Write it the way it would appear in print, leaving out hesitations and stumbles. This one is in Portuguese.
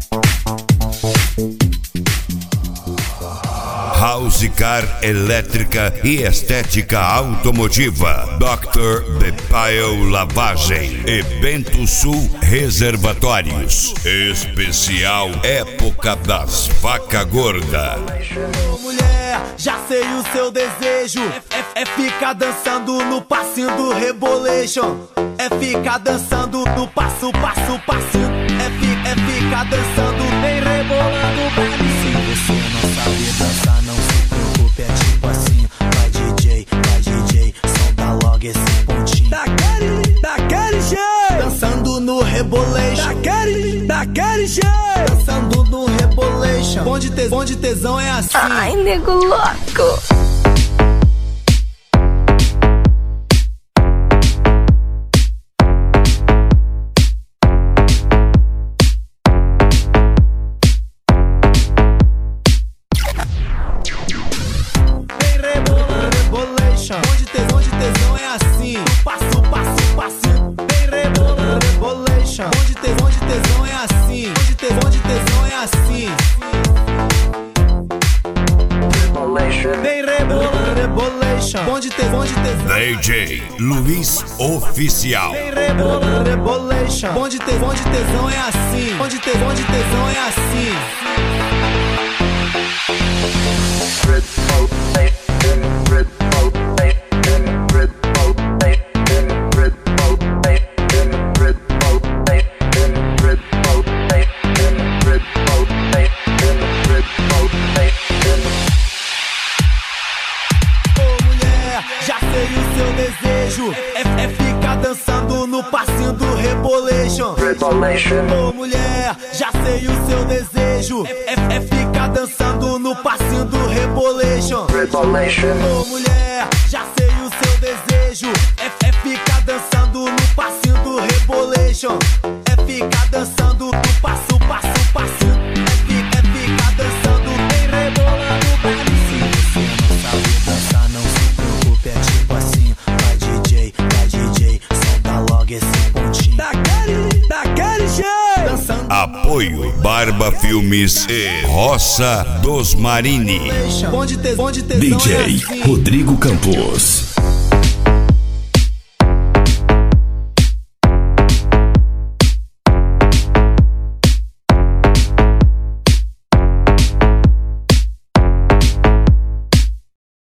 House Car elétrica e estética automotiva. Dr. Bepail Lavagem e Bento Sul Reservatórios. Especial Época das Vaca Gorda. Ô mulher, já sei o seu desejo. É ficar dançando no passinho do Rebolation. É ficar dançando no passo, passinho. É ficar dançando bem rebolando pra mim. Se você não sabe dançar, não se preocupe, é tipo assim. Vai DJ, solta logo esse pontinho. Daquele jeito, dançando no Rebolation. Daquele jeito, dançando no Rebolation. Bom de tesão é assim. Ai, nego louco. Bom de tesão é assim. Passo, passinho. Vem Rebolation. Bom de tesão é assim. Bom de tesão é assim. Vem Rebolation. Bom de tesão. DJ Luiz Oficial. Vem Rebolation. Bom de tesão é assim. Bom de tesão é assim. Já sei o seu desejo, é ficar dançando no passinho do Rebolation. Ô mulher, já sei o seu desejo, é ficar dançando no passinho do Rebolation. Ô mulher, já sei o seu desejo, é ficar dançando no passinho do Rebolation. É ficar dançando no passo, passinho. É ficar dançando bem rebolando pra mim. Se você não sabe dançar, não se preocupe, é tipo assim. Vai DJ, solta logo esse pontinho. Daquele jeito, dançando. Apoio Barba Filmes e Roça dos Marini. Bom de tesão DJ é assim. Rodrigo Campos.